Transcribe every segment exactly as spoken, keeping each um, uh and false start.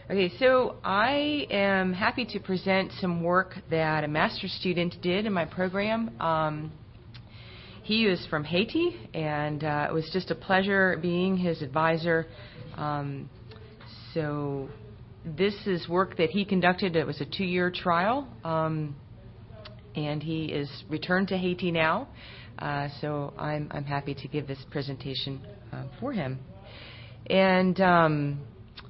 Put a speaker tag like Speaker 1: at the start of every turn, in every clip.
Speaker 1: Okay, so I am happy to present some work that a master's student did in my program. Um, he is from Haiti, and uh, it was just a pleasure being his advisor. Um, so this is work that he conducted. It was a two-year trial, um, and he is returned to Haiti now. Uh, so I'm, I'm happy to give this presentation uh, for him. And um,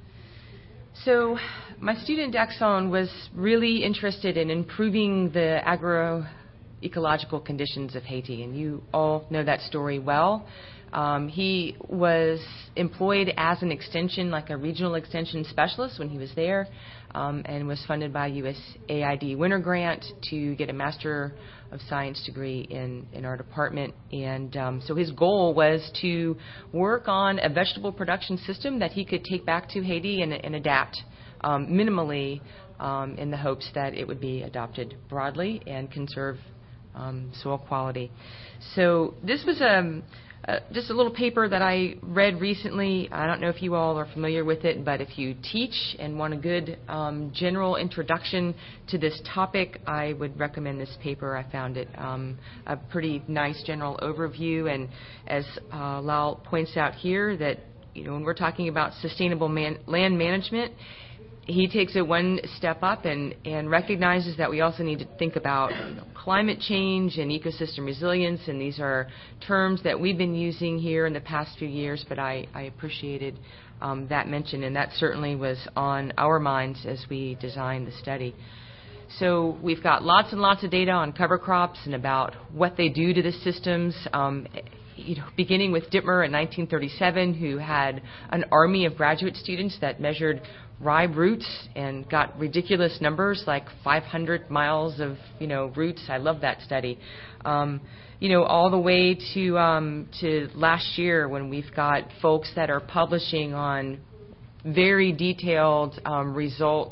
Speaker 1: so my student Daxon was really interested in improving the agroecological conditions of Haiti, and you all know that story well. Um, he was employed as an extension, like a regional extension specialist when he was there, um, and was funded by U S A I D Winter Grant to get a Master of Science degree in, in our department. And um, so his goal was to work on a vegetable production system that he could take back to Haiti and, and adapt um, minimally um, in the hopes that it would be adopted broadly and conserve um, soil quality. So this was a Uh, just a little paper that I read recently. I don't know if you all are familiar with it, but if you teach and want a good um, general introduction to this topic, I would recommend this paper. I found it um, a pretty nice general overview, and as uh, Lal points out here, that you know when we're talking about sustainable man land management, he takes it one step up and, and recognizes that we also need to think about you know, climate change and ecosystem resilience, and these are terms that we've been using here in the past few years, but I, I appreciated um, that mention, and that certainly was on our minds as we designed the study. So we've got lots and lots of data on cover crops and about what they do to the systems. Um, You know, beginning with Dittmer in nineteen thirty-seven, who had an army of graduate students that measured rye roots and got ridiculous numbers like five hundred miles of, you know, roots. I love that study. Um, you know, all the way to um, to last year when we've got folks that are publishing on very detailed um, results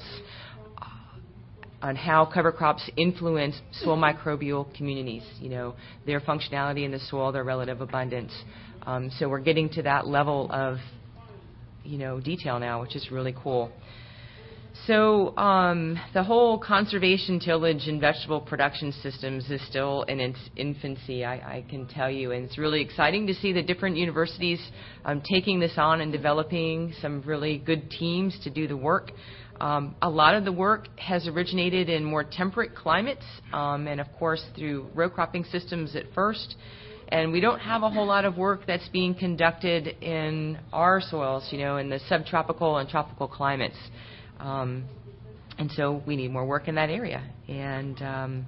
Speaker 1: on how cover crops influence soil microbial communities, you know, their functionality in the soil, their relative abundance. Um, so we're getting to that level of, you know, detail now, which is really cool. So um, the whole conservation tillage and vegetable production systems is still in its infancy, I, I can tell you, and it's really exciting to see the different universities um, taking this on and developing some really good teams to do the work. Um, a lot of the work has originated in more temperate climates, um, and of course through row cropping systems at first. And we don't have a whole lot of work that's being conducted in our soils, you know, in the subtropical and tropical climates. Um, and so we need more work in that area. And um,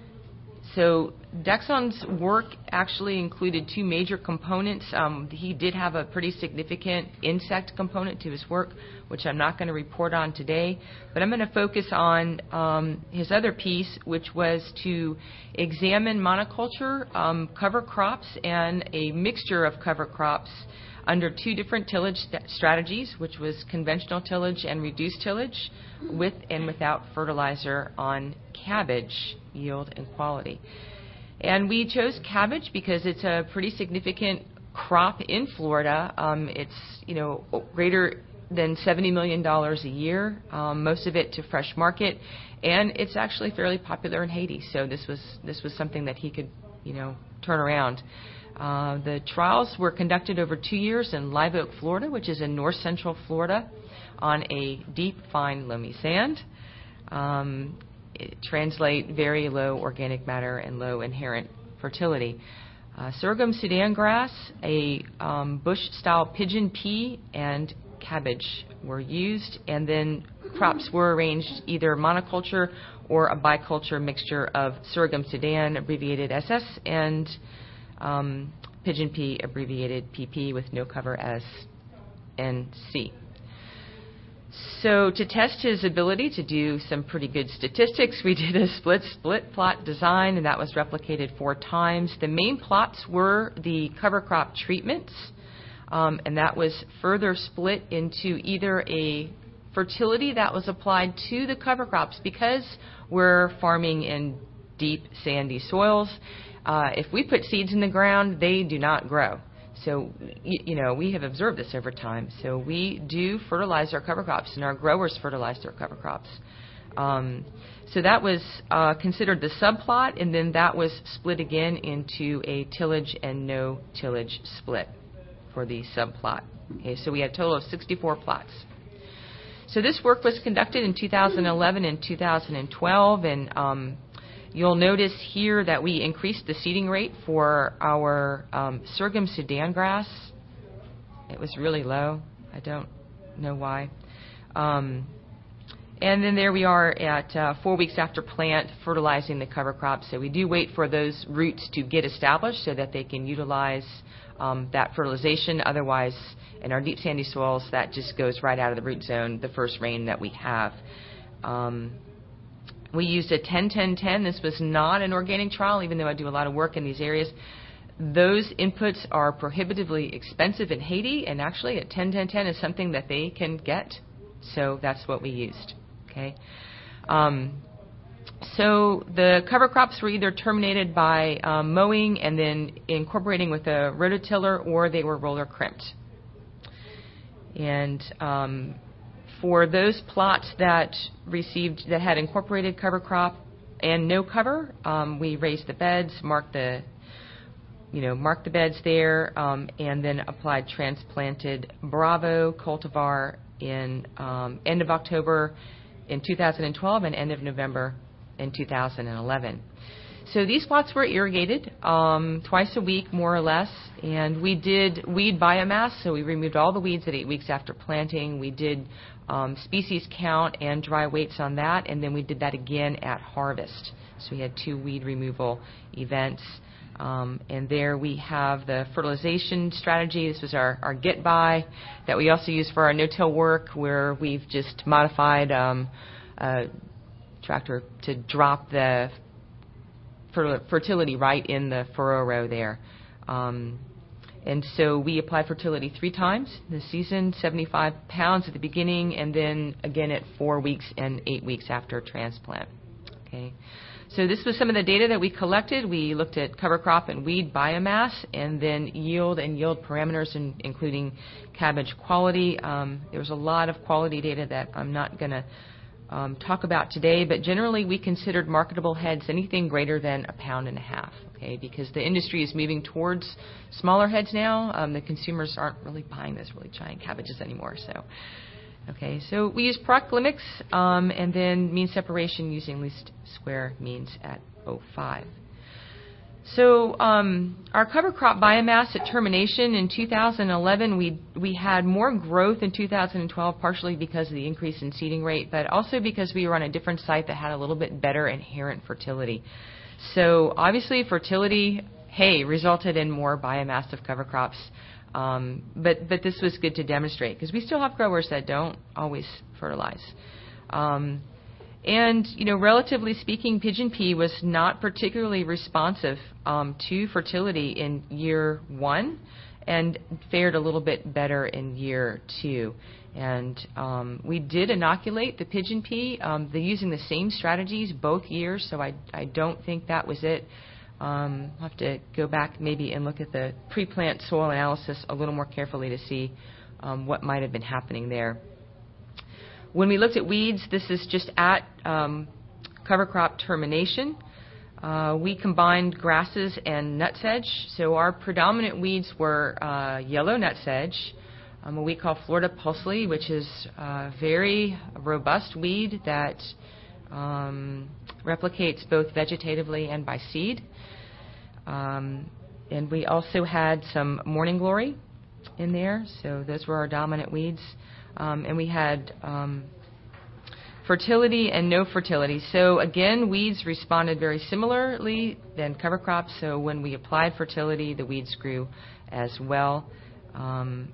Speaker 1: so Daxon's work actually included two major components. Um, he did have a pretty significant insect component to his work, which I'm not going to report on today, but I'm going to focus on um, his other piece, which was to examine monoculture um, cover crops and a mixture of cover crops under two different tillage st strategies, which was conventional tillage and reduced tillage, with and without fertilizer on cabbage yield and quality. And we chose cabbage because it's a pretty significant crop in Florida. Um, it's, you know, greater than seventy million dollars a year, um, most of it to fresh market, and it's actually fairly popular in Haiti. So this was this was something that he could, you know, turn around. Uh, the trials were conducted over two years in Live Oak, Florida, which is in north central Florida, on a deep, fine, loamy sand. Um, it translate very low organic matter and low inherent fertility. Uh, sorghum Sudan grass, a um, bush-style pigeon pea, and cabbage were used, and then crops were arranged either monoculture or a biculture mixture of sorghum Sudan, abbreviated S S, and um, pigeon pea, abbreviated P P, with no cover as N C. So to test his ability to do some pretty good statistics, we did a split-split plot design, and that was replicated four times. The main plots were the cover crop treatments, um, and that was further split into either a fertility that was applied to the cover crops, because we're farming in deep, sandy soils. Uh, if we put seeds in the ground, they do not grow. So, you, you know, we have observed this over time. So we do fertilize our cover crops, and our growers fertilize their cover crops. Um, so that was uh, considered the subplot, and then that was split again into a tillage and no tillage split for the subplot. Okay, so we had a total of sixty-four plots. So this work was conducted in two thousand eleven and two thousand twelve, and um, you'll notice here that we increased the seeding rate for our um, sorghum Sudan grass. It was really low. I don't know why. Um, and then there we are at uh, four weeks after plant, fertilizing the cover crop. So we do wait for those roots to get established so that they can utilize um, that fertilization. Otherwise, in our deep sandy soils, that just goes right out of the root zone the first rain that we have. Um, we used a ten ten ten. This was not an organic trial, even though I do a lot of work in these areas. Those inputs are prohibitively expensive in Haiti, and actually a ten ten ten is something that they can get. So that's what we used. Okay. Um, so the cover crops were either terminated by um, mowing and then incorporating with a rototiller, or they were roller crimped. And um, for those plots that received that had incorporated cover crop and no cover, um, we raised the beds, marked the you know marked the beds there, um, and then applied transplanted Bravo cultivar in um, end of October in two thousand twelve and end of November in two thousand eleven. So these plots were irrigated um, twice a week, more or less, and we did weed biomass, so we removed all the weeds at eight weeks after planting. We did um, species count and dry weights on that, and then we did that again at harvest. So we had two weed removal events. Um, and there we have the fertilization strategy. This was our, our get-by that we also use for our no-till work, where we've just modified um, a tractor to drop the fertility right in the furrow row there. Um, and so we applied fertility three times this season, seventy-five pounds at the beginning, and then again at four weeks and eight weeks after transplant. Okay. So this was some of the data that we collected. We looked at cover crop and weed biomass, and then yield and yield parameters, in, including cabbage quality. Um, there was a lot of quality data that I'm not going to um, talk about today, but generally we considered marketable heads anything greater than a pound and a half, okay, because the industry is moving towards smaller heads now. Um, the consumers aren't really buying those really giant cabbages anymore. So. Okay, so we use Proc limits um, and then mean separation using least square means at zero point zero five. So um, our cover crop biomass at termination in two thousand eleven, we we had more growth in two thousand twelve, partially because of the increase in seeding rate, but also because we were on a different site that had a little bit better inherent fertility. So obviously fertility, hey, resulted in more biomass of cover crops. Um, but, but this was good to demonstrate, because we still have growers that don't always fertilize. Um, and, you know, relatively speaking, pigeon pea was not particularly responsive um, to fertility in year one, and fared a little bit better in year two. And um, we did inoculate the pigeon pea. Um, they're using the same strategies both years, so I, I don't think that was it. Um, I'll have to go back maybe and look at the pre-plant soil analysis a little more carefully to see um, what might have been happening there. When we looked at weeds, this is just at um, cover crop termination. Uh, we combined grasses and nutsedge. So our predominant weeds were uh, yellow nutsedge, um, what we call Florida pulsley, which is a very robust weed that um, replicates both vegetatively and by seed. Um, and we also had some morning glory in there, so those were our dominant weeds. Um, and we had um, fertility and no fertility. So again, weeds responded very similarly than cover crops. So when we applied fertility, the weeds grew as well. Um,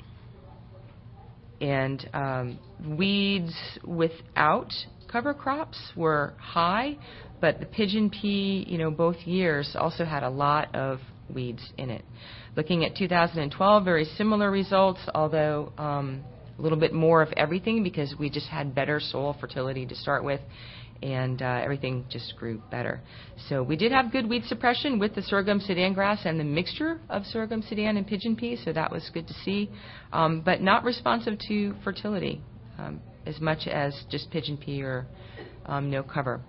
Speaker 1: and um, weeds without cover crops were high, but the pigeon pea, you know, both years also had a lot of weeds in it. Looking at two thousand twelve, very similar results, although um, a little bit more of everything, because we just had better soil fertility to start with. and uh, everything just grew better. So we did have good weed suppression with the sorghum Sudan grass and the mixture of sorghum Sudan and pigeon pea, so that was good to see, um, but not responsive to fertility um, as much as just pigeon pea or um, no cover.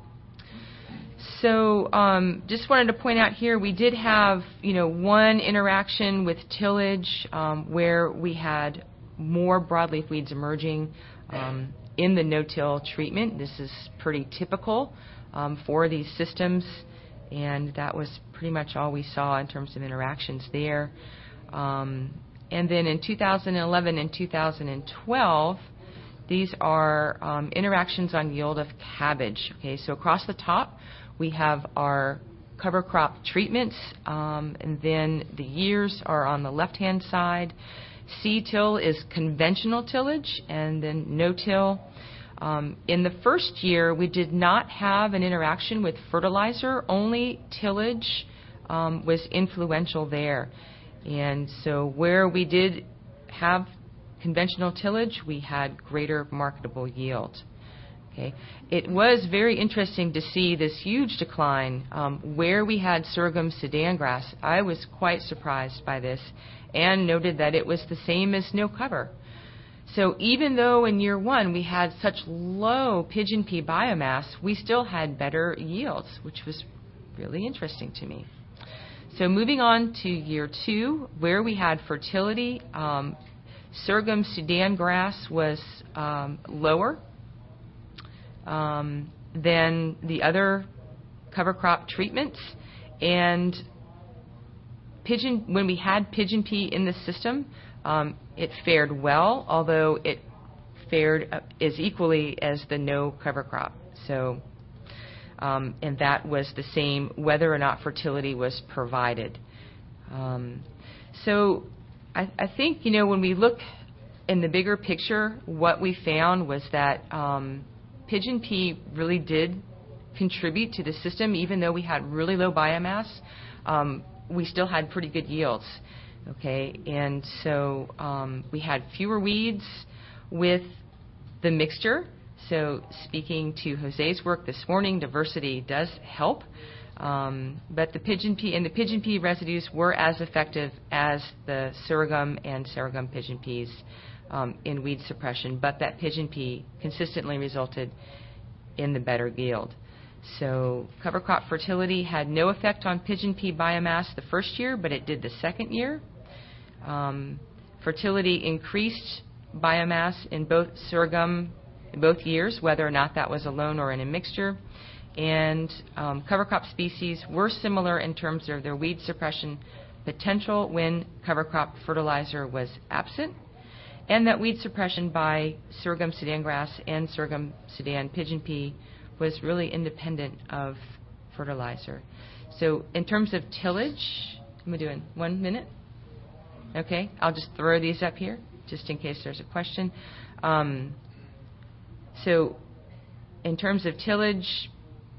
Speaker 1: So um, just wanted to point out here, we did have, you know, one interaction with tillage um, where we had more broadleaf weeds emerging um, in the no-till treatment. This is pretty typical um, for these systems, and that was pretty much all we saw in terms of interactions there. Um, and then in two thousand eleven and two thousand twelve, these are um, interactions on yield of cabbage. Okay, so across the top, we have our cover crop treatments, um, and then the years are on the left-hand side. C-till is conventional tillage, and then no-till. Um, in the first year, we did not have an interaction with fertilizer. Only tillage um, was influential there. And so where we did have conventional tillage, we had greater marketable yield. Okay. It was very interesting to see this huge decline um, where we had sorghum Sudan grass. I was quite surprised by this and noted that it was the same as no cover. So even though in year one we had such low pigeon pea biomass, we still had better yields, which was really interesting to me. So moving on to year two, where we had fertility, um, sorghum Sudan grass was um, lower Um, than the other cover crop treatments, and pigeon when we had pigeon pea in the system, um, it fared well, although it fared uh, as equally as the no cover crop. So, um, and that was the same whether or not fertility was provided. Um, so, I, I think you know when we look in the bigger picture, what we found was that Um, pigeon pea really did contribute to the system. Even though we had really low biomass, um, we still had pretty good yields. Okay, and so um, we had fewer weeds with the mixture. So speaking to Jose's work this morning, diversity does help. Um, but the pigeon pea and the pigeon pea residues were as effective as the sorghum and sorghum pigeon peas Um, in weed suppression, but that pigeon pea consistently resulted in the better yield. So cover crop fertility had no effect on pigeon pea biomass the first year, but it did the second year. Um, fertility increased biomass in both sorghum in both years, whether or not that was alone or in a mixture. And um, cover crop species were similar in terms of their weed suppression potential when cover crop fertilizer was absent, and that weed suppression by sorghum Sudan grass and sorghum Sudan pigeon pea was really independent of fertilizer. So in terms of tillage, am I doing one minute? Okay, I'll just throw these up here just in case there's a question. Um, so in terms of tillage,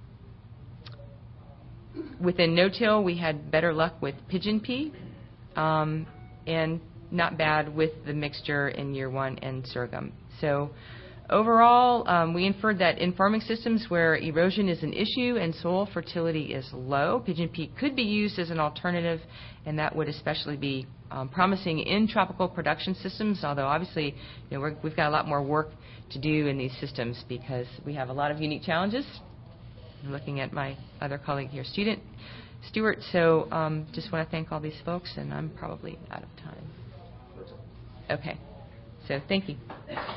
Speaker 1: within no-till we had better luck with pigeon pea, um, and not bad with the mixture in year one and sorghum. So overall, um, we inferred that in farming systems where erosion is an issue and soil fertility is low, pigeon pea could be used as an alternative, and that would especially be um, promising in tropical production systems, although obviously you know, we're, we've got a lot more work to do in these systems because we have a lot of unique challenges. I'm looking at my other colleague here, student Stuart, so um, just want to thank all these folks, and I'm probably out of time. Okay, so thank you.